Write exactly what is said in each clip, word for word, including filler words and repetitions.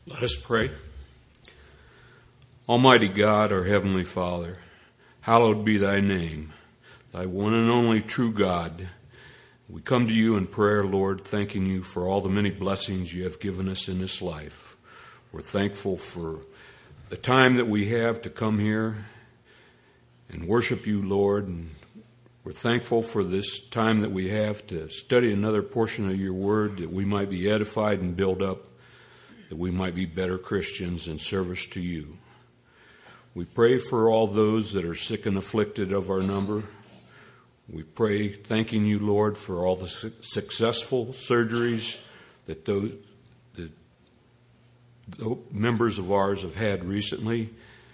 Let us pray. Almighty God, our Heavenly Father, hallowed be thy name, thy one and only true God. We come to you in prayer, Lord, thanking you for all the many blessings you have given us in this life. We're thankful for the time that we have to come here and worship you, Lord. And we're thankful for this time that we have to study another portion of your word, that we might be edified and built up, that we might be better Christians in service to you. We pray for all those that are sick and afflicted of our number. We pray, thanking you, Lord, for all the su- successful surgeries that those, that those members of ours have had recently.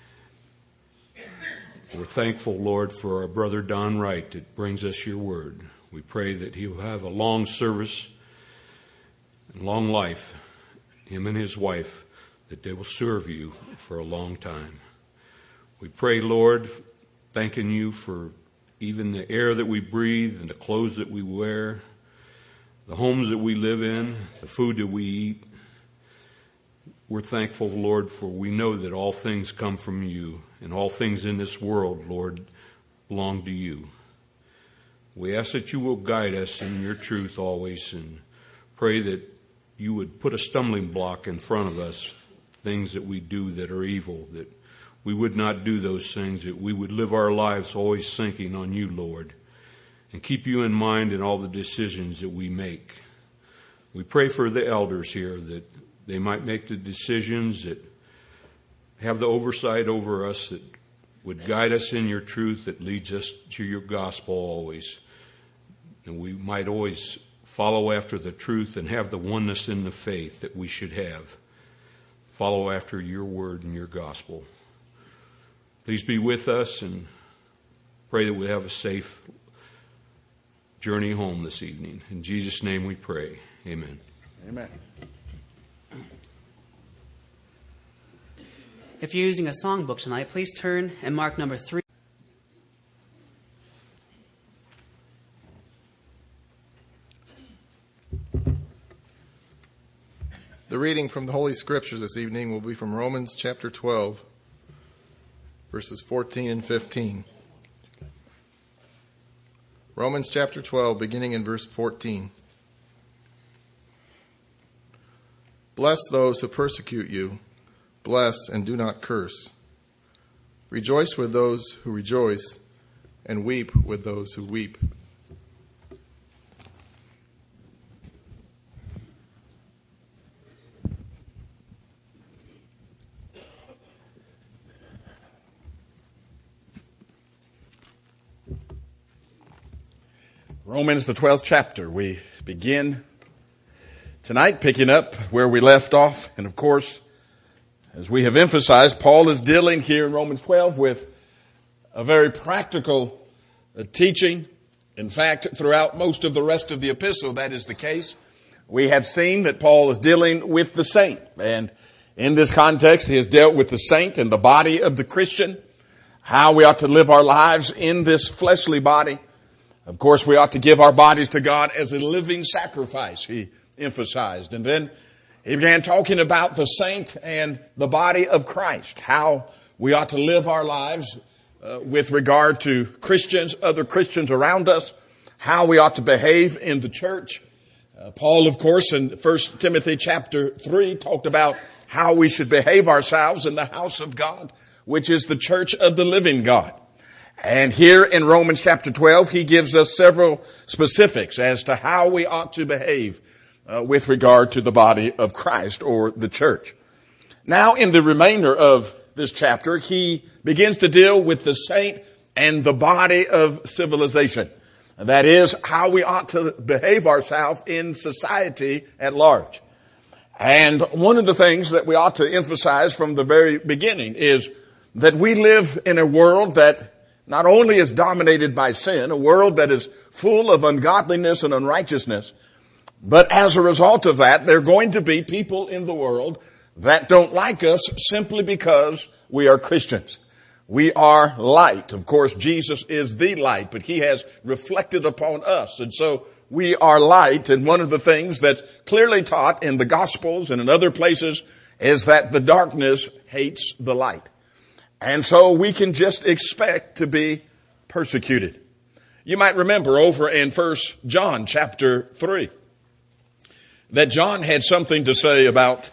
We're thankful, Lord, for our brother Don Wright that brings us your word. We pray that he will have a long service and long life, him and his wife, that they will serve you for a long time. We pray, Lord, thanking you for even the air that we breathe and the clothes that we wear, the homes that we live in, the food that we eat. We're thankful, Lord, for we know that all things come from you, and all things in this world, Lord, belong to you. We ask that you will guide us in your truth always, and pray that you would put a stumbling block in front of us, things that we do that are evil, that we would not do those things, that we would live our lives always thinking on you, Lord, and keep you in mind in all the decisions that we make. We pray for the elders here, that they might make the decisions that have the oversight over us, that would guide us in your truth, that leads us to your gospel always. And we might always follow after the truth and have the oneness in the faith that we should have. Follow after your word and your gospel. Please be with us, and pray that we have a safe journey home this evening. In Jesus' name we pray. Amen. Amen. If you're using a songbook tonight, please turn and mark number three. The reading from the Holy Scriptures this evening will be from Romans chapter twelve, verses fourteen and fifteen. Romans chapter twelve, beginning in verse fourteen. Bless those who persecute you. Bless and do not curse. Rejoice with those who rejoice, and weep with those who weep. Romans, the twelfth chapter. We begin tonight picking up where we left off. And of course, as we have emphasized, Paul is dealing here in Romans twelve with a very practical uh, teaching. In fact, throughout most of the rest of the epistle, that is the case. We have seen that Paul is dealing with the saint. And in this context, he has dealt with the saint and the body of the Christian, how we ought to live our lives in this fleshly body. Of course, we ought to give our bodies to God as a living sacrifice, he emphasized. And then he began talking about the saint and the body of Christ, how we ought to live our lives uh, with regard to Christians, other Christians around us, how we ought to behave in the church. Uh, Paul, of course, in First Timothy chapter three talked about how we should behave ourselves in the house of God, which is the church of the living God. And here in Romans chapter twelve, he gives us several specifics as to how we ought to behave uh, with regard to the body of Christ or the church. Now, in the remainder of this chapter, he begins to deal with the saint and the body of civilization. That is, how we ought to behave ourselves in society at large. And one of the things that we ought to emphasize from the very beginning is that we live in a world that not only is dominated by sin, a world that is full of ungodliness and unrighteousness, but as a result of that, there are going to be people in the world that don't like us simply because we are Christians. We are light. Of course, Jesus is the light, but he has reflected upon us. And so we are light. And one of the things that's clearly taught in the Gospels and in other places is that the darkness hates the light. And so we can just expect to be persecuted. You might remember over in First John chapter three that John had something to say about,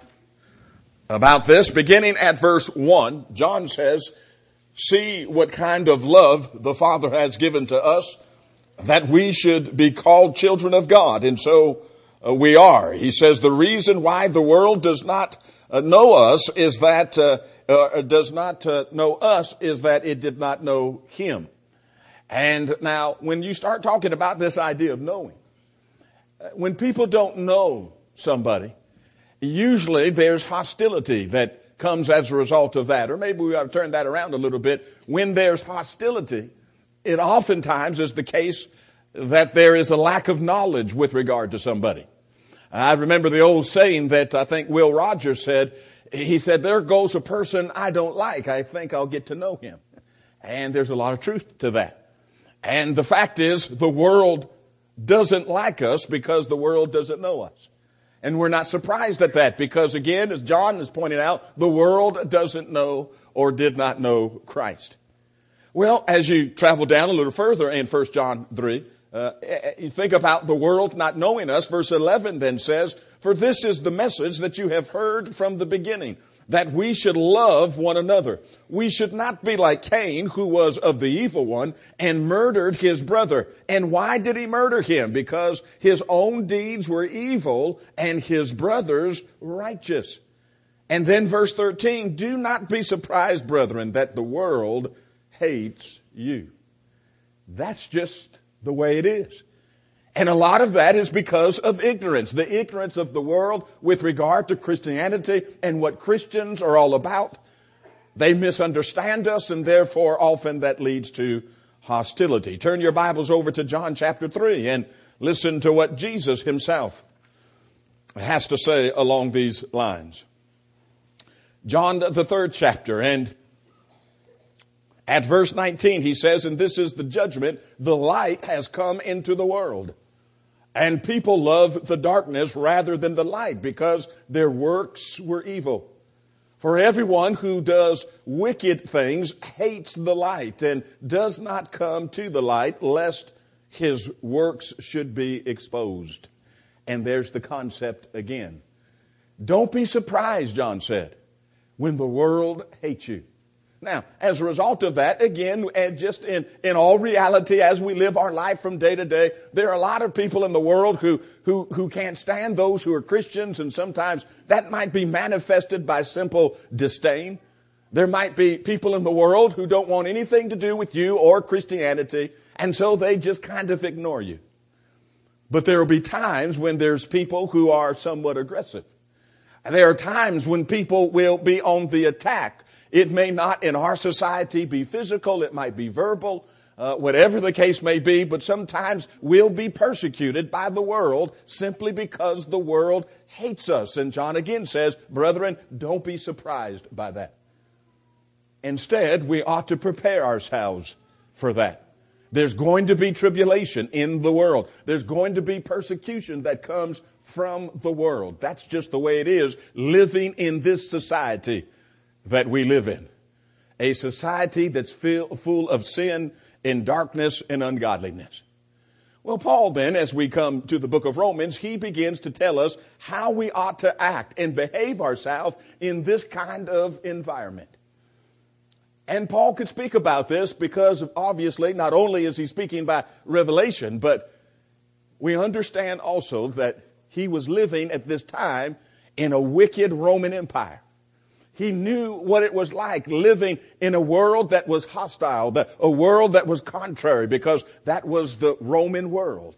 about this. Beginning at verse one, John says, "See what kind of love the Father has given to us, that we should be called children of God. And so uh, we are." He says, "The reason why the world does not uh, know us is that, uh, uh, does not uh, know us is that it did not know Him." And now, when you start talking about this idea of knowing, when people don't know somebody, usually there's hostility that comes as a result of that. Or maybe we ought to turn that around a little bit. When there's hostility, it oftentimes is the case that there is a lack of knowledge with regard to somebody. I remember the old saying that I think Will Rogers said. He said, "There goes a person I don't like. I think I'll get to know him." And there's a lot of truth to that. And the fact is, the world doesn't like us because the world doesn't know us. And we're not surprised at that because, again, as John has pointed out, the world doesn't know or did not know Christ. Well, as you travel down a little further in First John three, uh, you think about the world not knowing us. Verse eleven then says, "For this is the message that you have heard from the beginning, that we should love one another. We should not be like Cain, who was of the evil one and murdered his brother." And why did he murder him? Because his own deeds were evil and his brother's righteous. And then verse thirteen, "Do not be surprised, brethren, that the world hates you." That's just the way it is. And a lot of that is because of ignorance. The ignorance of the world with regard to Christianity and what Christians are all about. They misunderstand us, and therefore often that leads to hostility. Turn your Bibles over to John chapter three and listen to what Jesus himself has to say along these lines. John, the third chapter, and at verse nineteen, he says, "And this is the judgment, the light has come into the world. And people love the darkness rather than the light, because their works were evil. For everyone who does wicked things hates the light and does not come to the light, lest his works should be exposed." And there's the concept again. Don't be surprised, John said, when the world hates you. Now, as a result of that, again, and just in, in all reality, as we live our life from day to day, there are a lot of people in the world who, who, who can't stand those who are Christians, and sometimes that might be manifested by simple disdain. There might be people in the world who don't want anything to do with you or Christianity, and so they just kind of ignore you. But there will be times when there's people who are somewhat aggressive. And there are times when people will be on the attack. It may not in our society be physical, it might be verbal, uh, whatever the case may be, but sometimes we'll be persecuted by the world simply because the world hates us. And John again says, brethren, don't be surprised by that. Instead, we ought to prepare ourselves for that. There's going to be tribulation in the world. There's going to be persecution that comes from the world. That's just the way it is living in this society that we live in. A society that's fill, full of sin and darkness and ungodliness. Well, Paul then, as we come to the book of Romans, he begins to tell us how we ought to act and behave ourselves in this kind of environment. And Paul could speak about this because obviously not only is he speaking by revelation, but we understand also that he was living at this time in a wicked Roman Empire. He knew what it was like living in a world that was hostile, the, a world that was contrary, because that was the Roman world.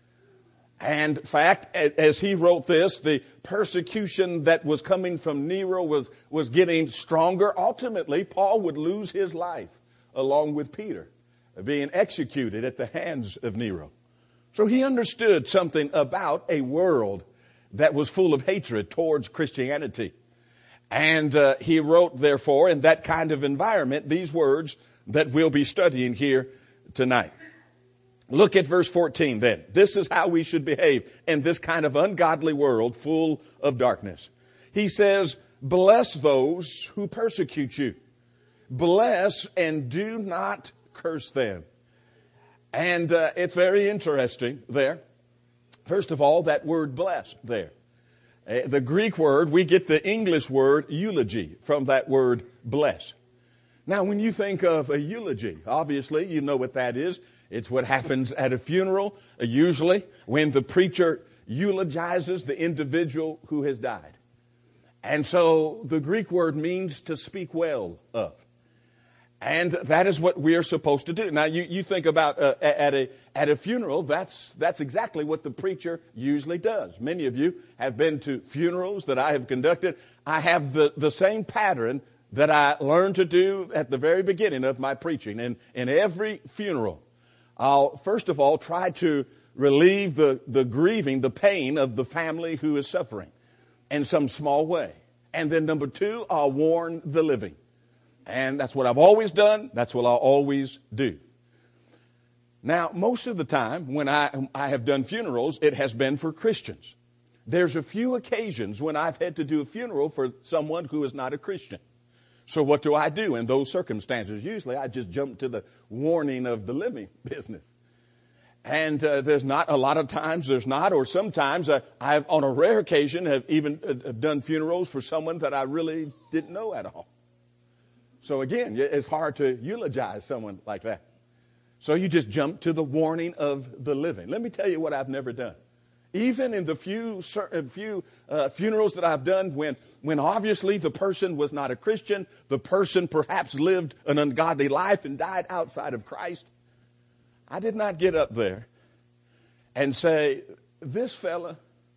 And in fact, as he wrote this, the persecution that was coming from Nero was, was getting stronger. Ultimately, Paul would lose his life along with Peter, being executed at the hands of Nero. So he understood something about a world that was full of hatred towards Christianity. And uh, he wrote, therefore, in that kind of environment, these words that we'll be studying here tonight. Look at verse fourteen then. This is how we should behave in this kind of ungodly world full of darkness. He says, bless those who persecute you. Bless and do not curse them. And uh, it's very interesting there. First of all, that word blessed there. Uh, the Greek word, we get the English word eulogy from that word bless. Now, when you think of a eulogy, obviously you know what that is. It's what happens at a funeral, uh, usually when the preacher eulogizes the individual who has died. And so the Greek word means to speak well of. And that is what we are supposed to do. Now, you, you think about uh, at a at a funeral, that's that's exactly what the preacher usually does. Many of you have been to funerals that I have conducted. I have the, the same pattern that I learned to do at the very beginning of my preaching. And in every funeral, I'll first of all try to relieve the, the grieving, the pain of the family who is suffering in some small way. And then number two, I'll warn the living. And that's what I've always done. That's what I'll always do. Now, most of the time when I, I have done funerals, it has been for Christians. There's a few occasions when I've had to do a funeral for someone who is not a Christian. So what do I do in those circumstances? Usually I just jump to the warning of the living business. And uh, there's not a lot of times, there's not, or sometimes uh, I've, on a rare occasion, have even uh, done funerals for someone that I really didn't know at all. So again, it's hard to eulogize someone like that. So you just jump to the warning of the living. Let me tell you what I've never done. Even in the few few uh, funerals that I've done, when when obviously the person was not a Christian, the person perhaps lived an ungodly life and died outside of Christ, I did not get up there and say, this fella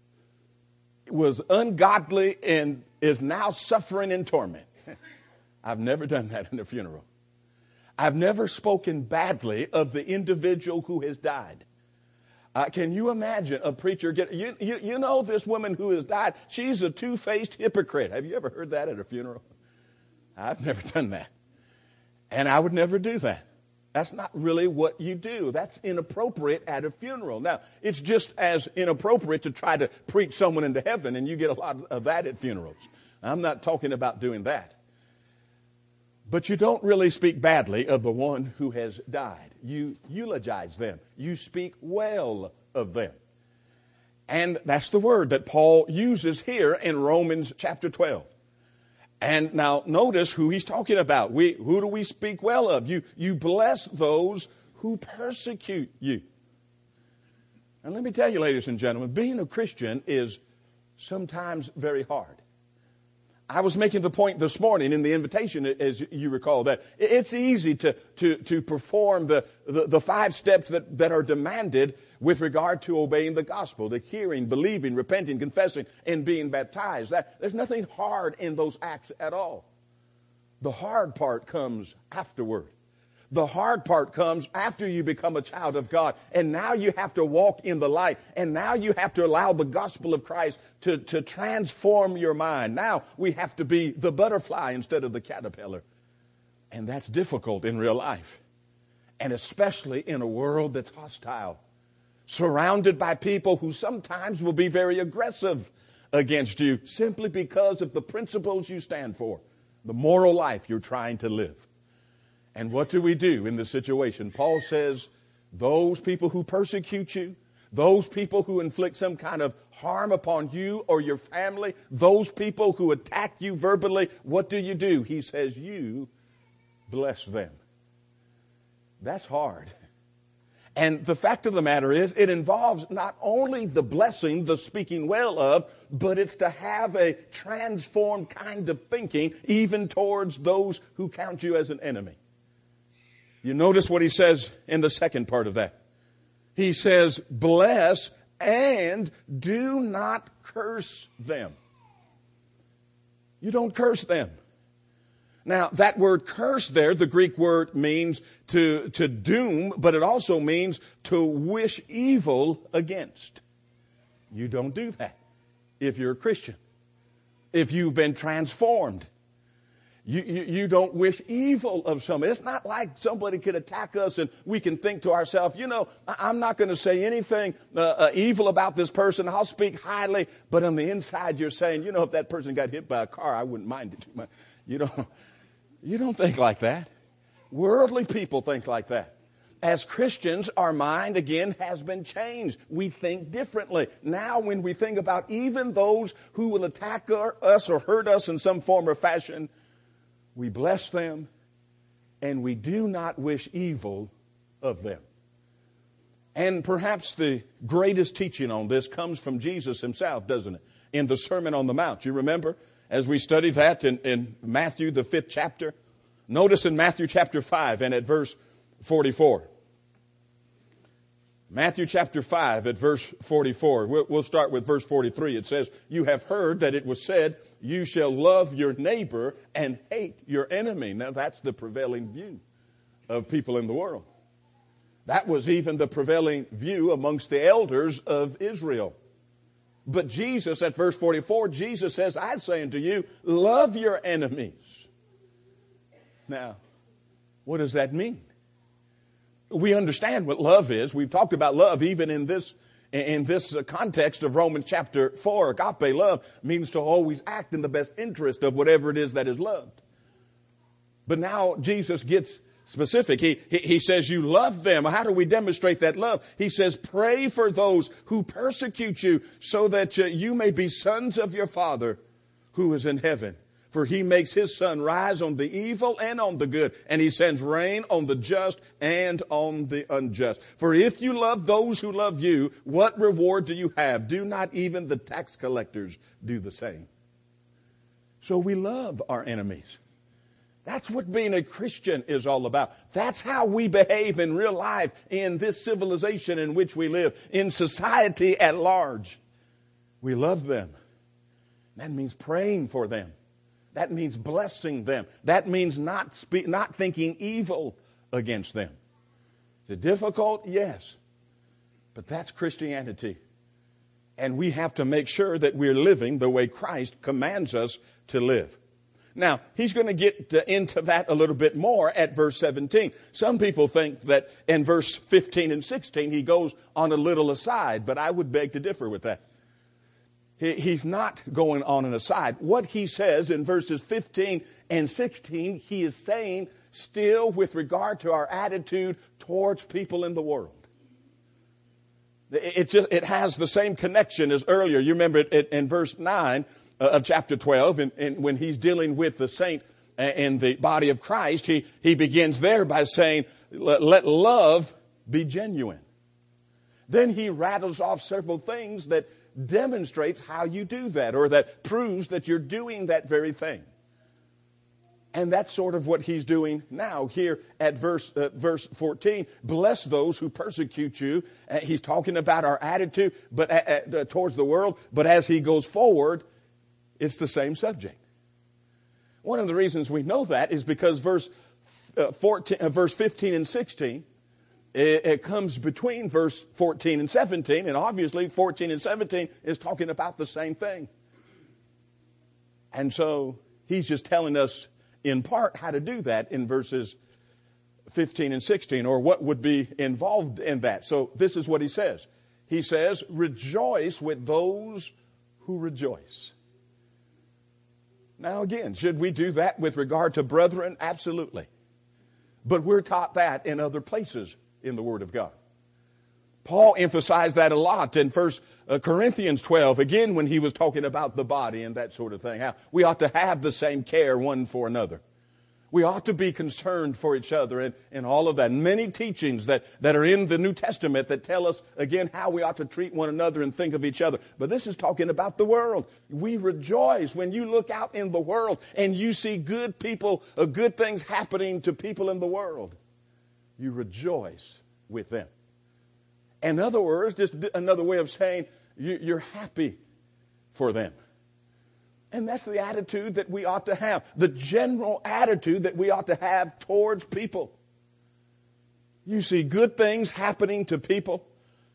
was ungodly and is now suffering in torment. I've never done that in a funeral. I've never spoken badly of the individual who has died. Uh, can you imagine a preacher get, you, you, you know this woman who has died, she's a two-faced hypocrite. Have you ever heard that at a funeral? I've never done that. And I would never do that. That's not really what you do. That's inappropriate at a funeral. Now, it's just as inappropriate to try to preach someone into heaven, and you get a lot of that at funerals. I'm not talking about doing that. But you don't really speak badly of the one who has died. You eulogize them. You speak well of them. And that's the word that Paul uses here in Romans chapter twelve. And now notice who he's talking about. We, who do we speak well of? You, you bless those who persecute you. And let me tell you, ladies and gentlemen, being a Christian is sometimes very hard. I was making the point this morning in the invitation, as you recall, that it's easy to, to, to perform the, the, the five steps that, that are demanded with regard to obeying the gospel, the hearing, believing, repenting, confessing, and being baptized. That, there's nothing hard in those acts at all. The hard part comes afterward. The hard part comes after you become a child of God. And now you have to walk in the light. And now you have to allow the gospel of Christ to, to transform your mind. Now we have to be the butterfly instead of the caterpillar. And that's difficult in real life. And especially in a world that's hostile. Surrounded by people who sometimes will be very aggressive against you simply because of the principles you stand for. The moral life you're trying to live. And what do we do in this situation? Paul says, those people who persecute you, those people who inflict some kind of harm upon you or your family, those people who attack you verbally, what do you do? He says, you bless them. That's hard. And the fact of the matter is, it involves not only the blessing, the speaking well of, but it's to have a transformed kind of thinking even towards those who count you as an enemy. You notice what he says in the second part of that. He says, bless and do not curse them. You don't curse them. Now, that word curse there, the Greek word means to, to doom, but it also means to wish evil against. You don't do that if you're a Christian. If you've been transformed. You, you, you don't wish evil of somebody. It's not like somebody could attack us and we can think to ourselves, you know, I'm not going to say anything uh, uh, evil about this person. I'll speak highly. But on the inside, you're saying, you know, if that person got hit by a car, I wouldn't mind it too much. You don't, you don't think like that. Worldly people think like that. As Christians, our mind, again, has been changed. We think differently. Now, when we think about even those who will attack us or hurt us in some form or fashion, we bless them, and we do not wish evil of them. And perhaps the greatest teaching on this comes from Jesus himself, doesn't it? In the Sermon on the Mount. You remember, as we studied that in, in Matthew, the fifth chapter? Notice in Matthew chapter five and at verse forty-four. Matthew chapter five at verse forty-four. We'll, we'll start with verse forty-three. It says, you have heard that it was said, you shall love your neighbor and hate your enemy. Now that's the prevailing view of people in the world. That was even the prevailing view amongst the elders of Israel. But Jesus, at verse forty-four, Jesus says, I say unto you, love your enemies. Now, what does that mean? We understand what love is. We've talked about love even in this in this context of Romans chapter four. Agape love means to always act in the best interest of whatever it is that is loved. But now Jesus gets specific. He, he, he says you love them. How do we demonstrate that love? He says pray for those who persecute you so that uh, you may be sons of your Father who is in heaven. For he makes his sun rise on the evil and on the good, and he sends rain on the just and on the unjust. For if you love those who love you, what reward do you have? Do not even the tax collectors do the same? So we love our enemies. That's what being a Christian is all about. That's how we behave in real life in this civilization in which we live, in society at large. We love them. That means praying for them. That means blessing them. That means not spe- not thinking evil against them. Is it difficult? Yes. But that's Christianity. And we have to make sure that we're living the way Christ commands us to live. Now, he's going to get into that a little bit more at verse seventeen. Some people think that in verse fifteen and sixteen he goes on a little aside, but I would beg to differ with that. He's not going on an aside. What he says in verses fifteen and sixteen, he is saying still with regard to our attitude towards people in the world. It just, it has the same connection as earlier. You remember it in verse nine of chapter twelve, and, and when he's dealing with the saint in the body of Christ, he, he begins there by saying, let love be genuine. Then he rattles off several things that demonstrates how you do that, or that proves that you're doing that very thing. And that's sort of what he's doing now here at verse uh, verse fourteen. Bless those who persecute you. Uh, he's talking about our attitude but uh, uh, towards the world. But as he goes forward, it's the same subject. One of the reasons we know that is because verse uh, fourteen, uh, verse fifteen and sixteen. It comes between verse fourteen and seventeen, and obviously fourteen and seventeen is talking about the same thing. And so he's just telling us in part how to do that in verses fifteen and sixteen, or what would be involved in that. So this is what he says. He says, rejoice with those who rejoice. Now again, should we do that with regard to brethren? Absolutely. But we're taught that in other places in the Word of God. Paul emphasized that a lot in First Corinthians twelve, again when he was talking about the body and that sort of thing. How we ought to have the same care one for another. We ought to be concerned for each other and, and all of that. Many teachings that, that are in the New Testament that tell us, again, how we ought to treat one another and think of each other. But this is talking about the world. We rejoice when you look out in the world and you see good people, uh, good things happening to people in the world. You rejoice with them. In other words, just another way of saying you, you're happy for them. And that's the attitude that we ought to have. The general attitude that we ought to have towards people. You see good things happening to people.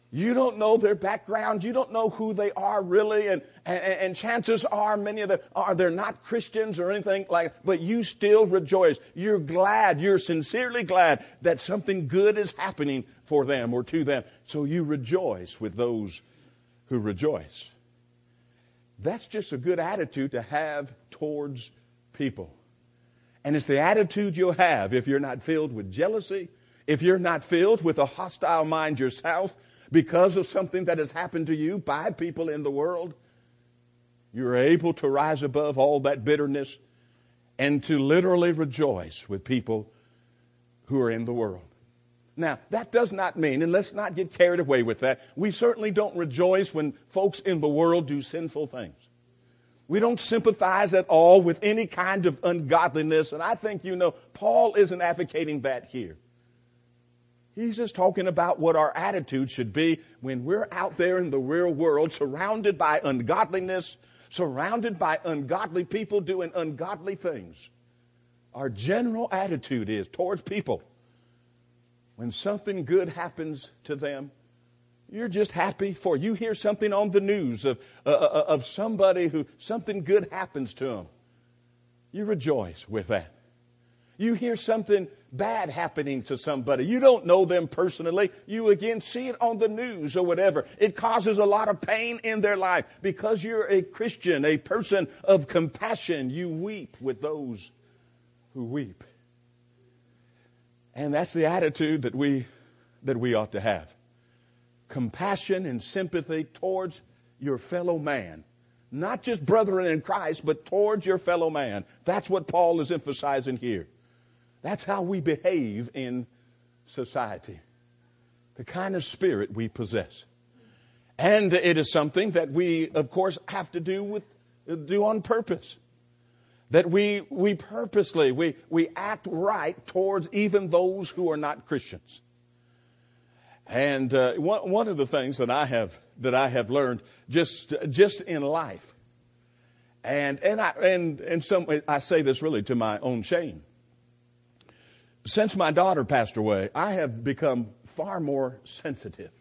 You don't know their background. You don't know who they are really. And, and, and chances are many of them are, they're not Christians or anything like that. But you still rejoice. You're glad. You're sincerely glad that something good is happening for them or to them. So you rejoice with those who rejoice. That's just a good attitude to have towards people. And it's the attitude you'll have if you're not filled with jealousy, if you're not filled with a hostile mind yourself, because of something that has happened to you by people in the world. You're able to rise above all that bitterness and to literally rejoice with people who are in the world. Now, that does not mean, and let's not get carried away with that, we certainly don't rejoice when folks in the world do sinful things. We don't sympathize at all with any kind of ungodliness, and I think you know Paul isn't advocating that here. He's just talking about what our attitude should be when we're out there in the real world surrounded by ungodliness, surrounded by ungodly people doing ungodly things. Our general attitude is towards people. When something good happens to them, you're just happy for you hear something on the news of, uh, of somebody who something good happens to them. You rejoice with that. You hear something bad happening to somebody. You don't know them personally. You again see it on the news or whatever. It causes a lot of pain in their life. Because you're a Christian, a person of compassion, you weep with those who weep. And that's the attitude that we that we ought to have. Compassion and sympathy towards your fellow man. Not just brethren in Christ, but towards your fellow man. That's what Paul is emphasizing here. That's how we behave in society. The kind of spirit we possess. And it is something that we, of course, have to do with do on purpose. That we we purposely, we, we act right towards even those who are not Christians. And uh, one, one of the things that I have that I have learned just just in life, and and I and and some I say this really to my own shame. Since my daughter passed away, I have become far more sensitive.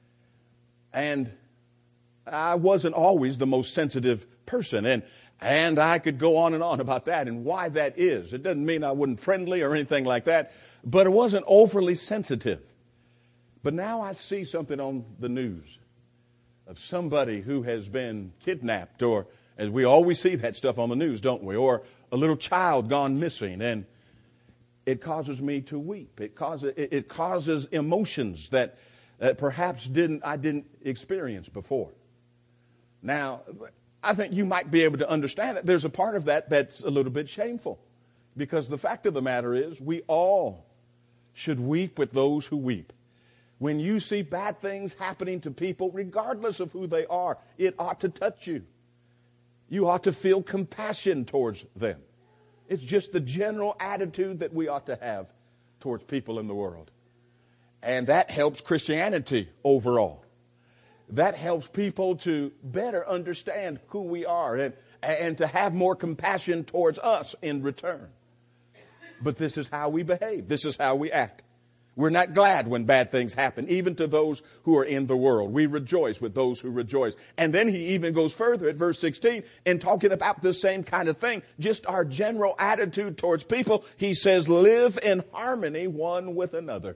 And I wasn't always the most sensitive person. And, and I could go on and on about that and why that is. It doesn't mean I wasn't friendly or anything like that, but it wasn't overly sensitive. But now I see something on the news of somebody who has been kidnapped, or as we always see that stuff on the news, don't we? Or a little child gone missing, and it causes me to weep. It causes it, it causes emotions that, that perhaps didn't I didn't experience before. Now, I think you might be able to understand that there's a part of that that's a little bit shameful, because the fact of the matter is we all should weep with those who weep. When you see bad things happening to people, regardless of who they are, it ought to touch you. You ought to feel compassion towards them. It's just the general attitude that we ought to have towards people in the world. And that helps Christianity overall. That helps people to better understand who we are and, and to have more compassion towards us in return. But this is how we behave. This is how we act. We're not glad when bad things happen, even to those who are in the world. We rejoice with those who rejoice. And then he even goes further at verse sixteen in talking about the same kind of thing, just our general attitude towards people. He says, live in harmony one with another.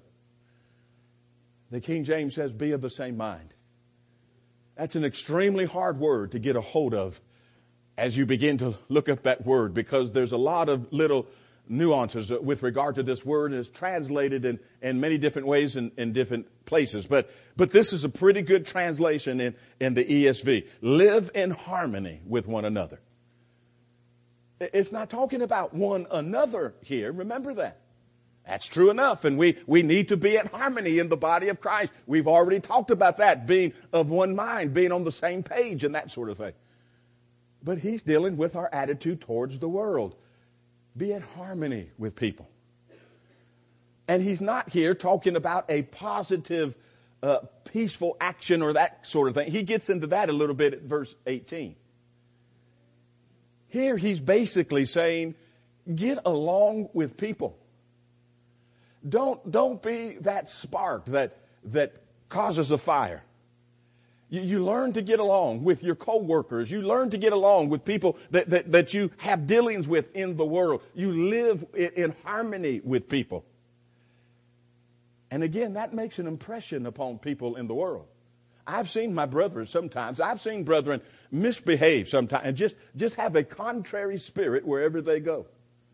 The King James says, be of the same mind. That's an extremely hard word to get a hold of as you begin to look up that word, because there's a lot of little nuances with regard to this word, and it's translated in, in many different ways in, in different places. But but this is a pretty good translation in, in the E S V. Live in harmony with one another. It's not talking about one another here. Remember that. That's true enough. And we, we need to be at harmony in the body of Christ. We've already talked about that, being of one mind, being on the same page and that sort of thing. But he's dealing with our attitude towards the world. Be in harmony with people. And he's not here talking about a positive, uh, peaceful action or that sort of thing. He gets into that a little bit at verse eighteen. Here he's basically saying, get along with people. Don't, don't be that spark that, that causes a fire. You, you learn to get along with your coworkers. You learn to get along with people that, that, that you have dealings with in the world. You live in, in harmony with people. And again, that makes an impression upon people in the world. I've seen my brethren sometimes. I've seen brethren misbehave sometimes and just, just have a contrary spirit wherever they go.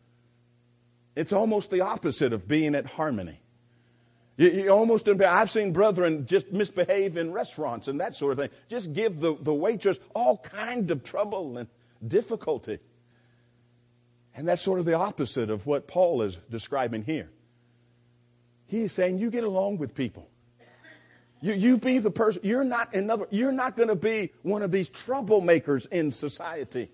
It's almost the opposite of being at harmony. You, you almost, I've seen brethren just misbehave in restaurants and that sort of thing. Just give the, the waitress all kinds of trouble and difficulty. And that's sort of the opposite of what Paul is describing here. He is saying you get along with people. You, you be the person. You're not another. You're not going to be one of these troublemakers in society.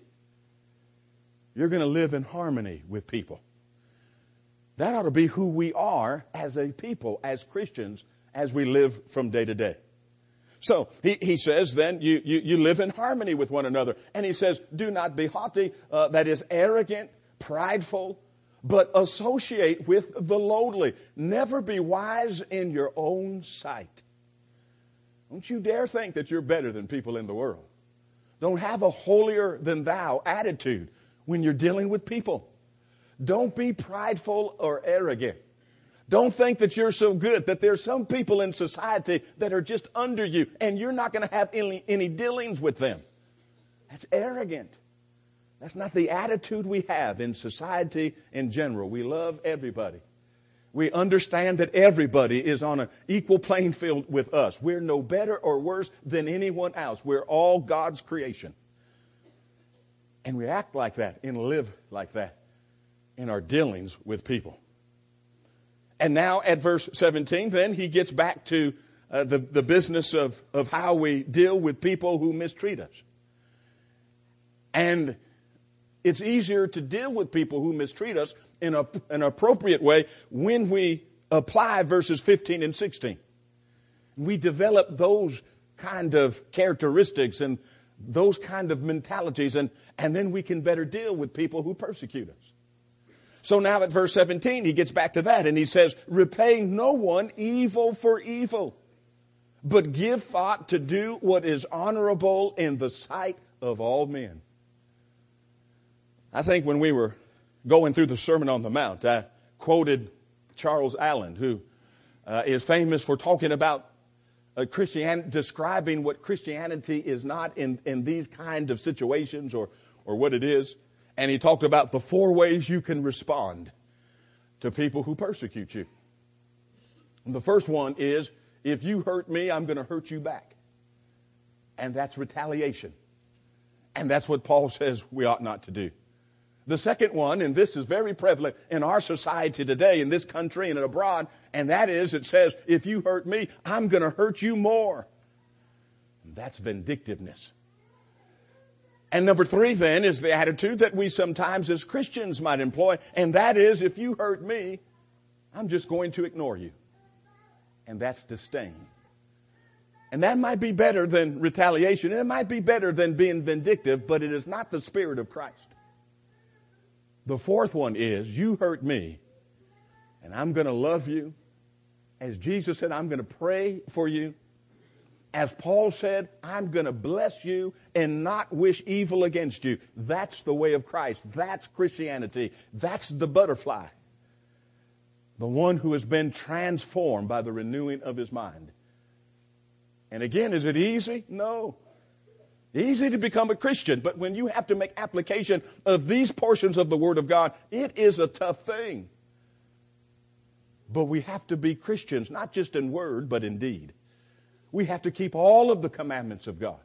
You're going to live in harmony with people. That ought to be who we are as a people, as Christians, as we live from day to day. So he, he says then you, you, you live in harmony with one another. And he says, do not be haughty, uh, that is arrogant, prideful, but associate with the lowly. Never be wise in your own sight. Don't you dare think that you're better than people in the world. Don't have a holier than thou attitude when you're dealing with people. Don't be prideful or arrogant. Don't think that you're so good that there's some people in society that are just under you and you're not going to have any, any dealings with them. That's arrogant. That's not the attitude we have in society in general. We love everybody. We understand that everybody is on an equal playing field with us. We're no better or worse than anyone else. We're all God's creation. And we act like that and live like that in our dealings with people. And now at verse seventeen, then he gets back to uh, the, the business of, of how we deal with people who mistreat us. And it's easier to deal with people who mistreat us in a, an appropriate way when we apply verses fifteen and sixteen. We develop those kind of characteristics and those kind of mentalities, and, and then we can better deal with people who persecute us. So now at verse seventeen, he gets back to that and he says, repay no one evil for evil, but give thought to do what is honorable in the sight of all men. I think when we were going through the Sermon on the Mount, I quoted Charles Allen, who uh, is famous for talking about uh, Christianity, describing what Christianity is not in, in these kind of situations or, or what it is. And he talked about the four ways you can respond to people who persecute you. And the first one is, if you hurt me, I'm going to hurt you back. And that's retaliation. And that's what Paul says we ought not to do. The second one, and this is very prevalent in our society today, in this country and abroad, and that is, it says, if you hurt me, I'm going to hurt you more. And that's vindictiveness. And number three, then, is the attitude that we sometimes as Christians might employ, and that is, if you hurt me, I'm just going to ignore you. And that's disdain. And that might be better than retaliation. It might be better than being vindictive, but it is not the spirit of Christ. The fourth one is, you hurt me, and I'm going to love you. As Jesus said, I'm going to pray for you. As Paul said, I'm going to bless you and not wish evil against you. That's the way of Christ. That's Christianity. That's the butterfly. The one who has been transformed by the renewing of his mind. And again, is it easy? No. Easy to become a Christian, but when you have to make application of these portions of the Word of God, it is a tough thing. But we have to be Christians, not just in word, but in deed. We have to keep all of the commandments of God.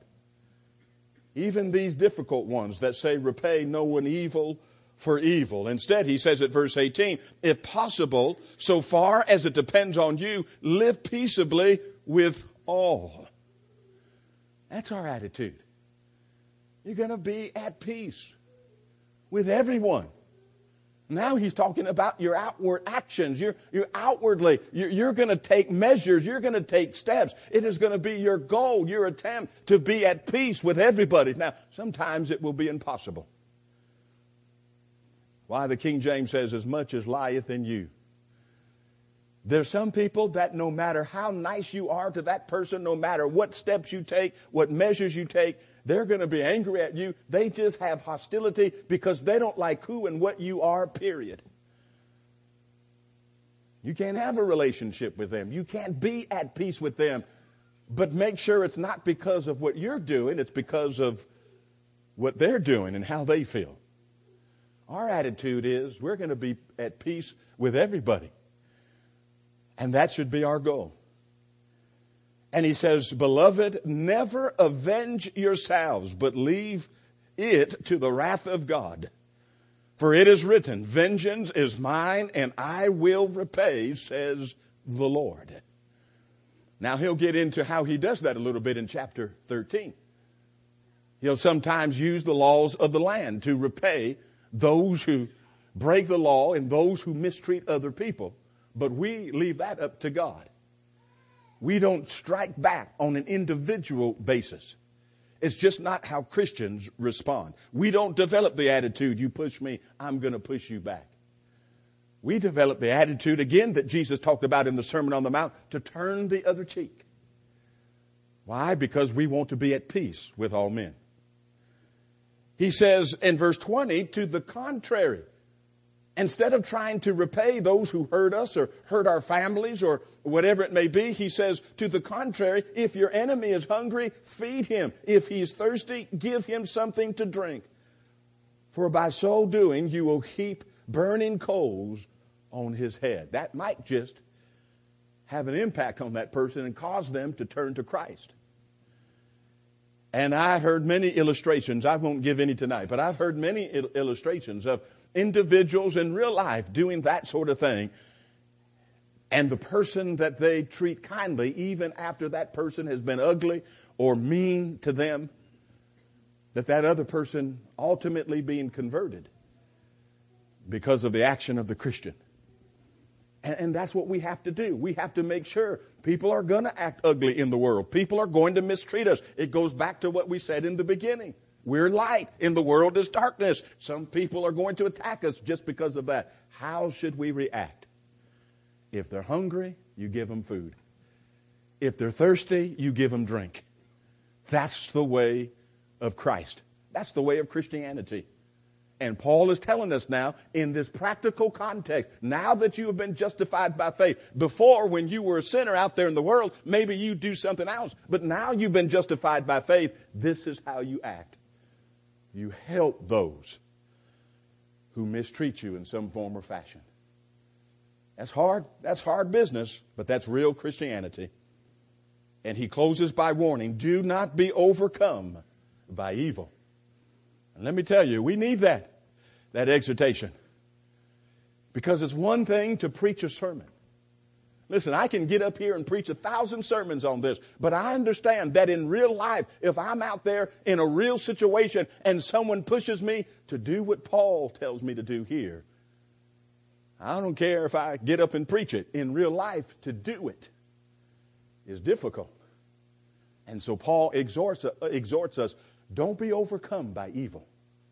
Even these difficult ones that say, repay no one evil for evil. Instead, he says at verse eighteen, if possible, so far as it depends on you, live peaceably with all. That's our attitude. You're going to be at peace with everyone. Now he's talking about your outward actions. You're, you're outwardly, you're, you're going to take measures. You're going to take steps. It is going to be your goal, your attempt to be at peace with everybody. Now, sometimes it will be impossible. Why the King James says, as much as lieth in you. There's some people that no matter how nice you are to that person, no matter what steps you take, what measures you take, they're going to be angry at you. They just have hostility because they don't like who and what you are, period. You can't have a relationship with them. You can't be at peace with them. But make sure it's not because of what you're doing. It's because of what they're doing and how they feel. Our attitude is we're going to be at peace with everybody. And that should be our goal. And he says, beloved, never avenge yourselves, but leave it to the wrath of God. For it is written, vengeance is mine, and I will repay, says the Lord. Now he'll get into how he does that a little bit in chapter thirteen. He'll sometimes use the laws of the land to repay those who break the law and those who mistreat other people. But we leave that up to God. We don't strike back on an individual basis. It's just not how Christians respond. We don't develop the attitude, you push me, I'm going to push you back. We develop the attitude, again, that Jesus talked about in the Sermon on the Mount, to turn the other cheek. Why? Because we want to be at peace with all men. He says in verse twenty, to the contrary, instead of trying to repay those who hurt us or hurt our families or whatever it may be, he says, to the contrary, if your enemy is hungry, feed him. If he is thirsty, give him something to drink. For by so doing, you will heap burning coals on his head. That might just have an impact on that person and cause them to turn to Christ. And I heard many illustrations. I won't give any tonight, but I've heard many il- illustrations of individuals in real life doing that sort of thing. And the person that they treat kindly, even after that person has been ugly or mean to them, that that other person ultimately being converted because of the action of the Christian. And, and that's what we have to do. We have to make sure people are going to act ugly in the world. People are going to mistreat us. It goes back to what we said in the beginning. We're light. In the world is darkness. Some people are going to attack us just because of that. How should we react? If they're hungry, you give them food. If they're thirsty, you give them drink. That's the way of Christ. That's the way of Christianity. And Paul is telling us now in this practical context, now that you have been justified by faith. Before, when you were a sinner out there in the world, maybe you do something else. But now you've been justified by faith. This is how you act. You help those who mistreat you in some form or fashion. That's hard. That's hard business, but that's real Christianity. And he closes by warning, do not be overcome by evil. And let me tell you, we need that, that exhortation. Because it's one thing to preach a sermon. Listen, I can get up here and preach a thousand sermons on this, but I understand that in real life, if I'm out there in a real situation and someone pushes me to do what Paul tells me to do here, I don't care if I get up and preach it. In real life, to do it is difficult. And so Paul exhorts, uh, exhorts us, don't be overcome by evil.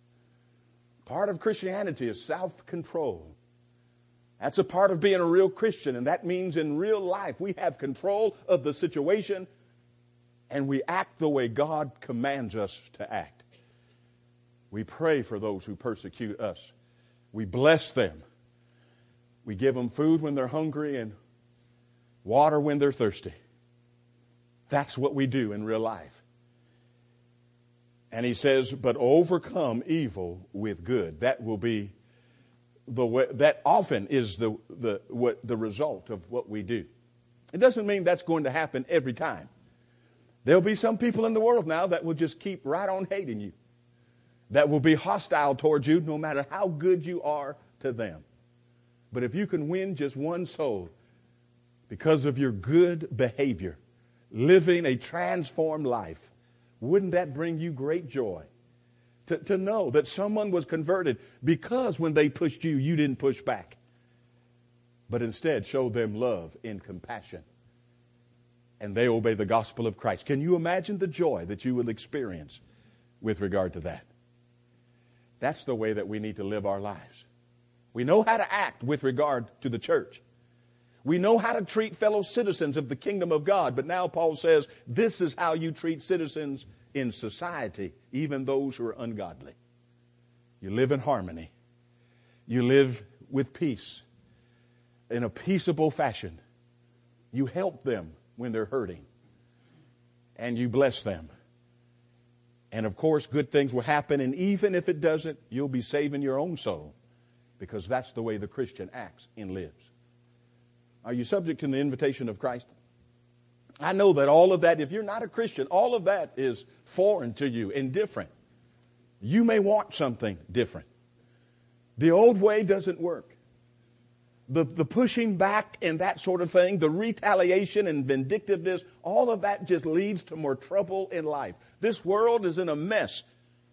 Part of Christianity is self-control. That's a part of being a real Christian, and that means in real life we have control of the situation and we act the way God commands us to act. We pray for those who persecute us. We bless them. We give them food when they're hungry and water when they're thirsty. That's what we do in real life. And he says, but overcome evil with good. That will be the way, that often is the, the, what, the result of what we do. It doesn't mean that's going to happen every time. There'll be some people in the world now that will just keep right on hating you. That will be hostile towards you no matter how good you are to them. But if you can win just one soul because of your good behavior, living a transformed life, wouldn't that bring you great joy? To, to know that someone was converted because when they pushed you, you didn't push back. But instead showed them love and compassion. And they obey the gospel of Christ. Can you imagine the joy that you will experience with regard to that? That's the way that we need to live our lives. We know how to act with regard to the church. We know how to treat fellow citizens of the kingdom of God, but now Paul says this is how you treat citizens in society, even those who are ungodly. You live in harmony. You live with peace in a peaceable fashion. You help them when they're hurting, and you bless them. And of course, good things will happen, and even if it doesn't, you'll be saving your own soul, because that's the way the Christian acts and lives. Are you subject to the invitation of Christ? I know that all of that, if you're not a Christian, all of that is foreign to you and different. You may want something different. The old way doesn't work. The, the pushing back and that sort of thing, the retaliation and vindictiveness, all of that just leads to more trouble in life. This world is in a mess.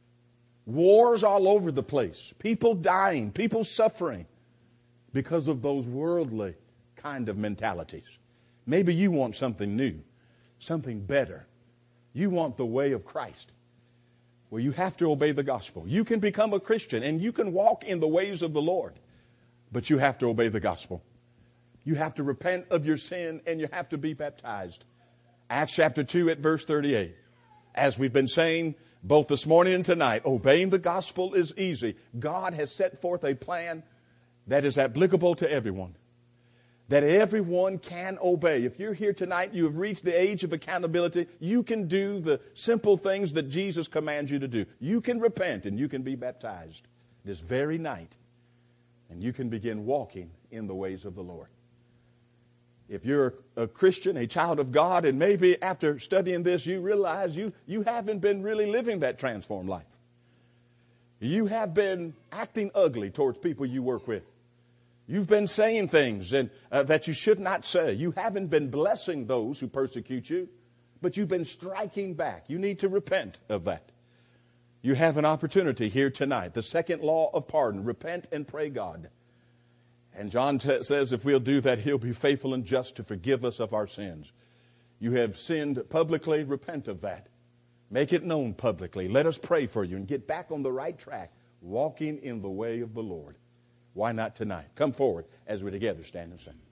Wars all over the place. People dying, people suffering because of those worldly kind of mentalities. Maybe you want something new, something better. You want the way of Christ. Well, you have to obey the gospel. You can become a Christian and you can walk in the ways of the Lord, but you have to obey the gospel. You have to repent of your sin and you have to be baptized. Acts chapter two at verse thirty-eight. As we've been saying both this morning and tonight, obeying the gospel is easy. God has set forth a plan that is applicable to everyone, that everyone can obey. If you're here tonight, you have reached the age of accountability. You can do the simple things that Jesus commands you to do. You can repent and you can be baptized this very night. And you can begin walking in the ways of the Lord. If you're a Christian, a child of God, and maybe after studying this, you realize you, you haven't been really living that transformed life. You have been acting ugly towards people you work with. You've been saying things and, uh, that you should not say. You haven't been blessing those who persecute you, but you've been striking back. You need to repent of that. You have an opportunity here tonight. The second law of pardon. Repent and pray God. And John t- says if we'll do that, He'll be faithful and just to forgive us of our sins. You have sinned publicly. Repent of that. Make it known publicly. Let us pray for you and get back on the right track, walking in the way of the Lord. Why not tonight? Come forward as we together stand and sing.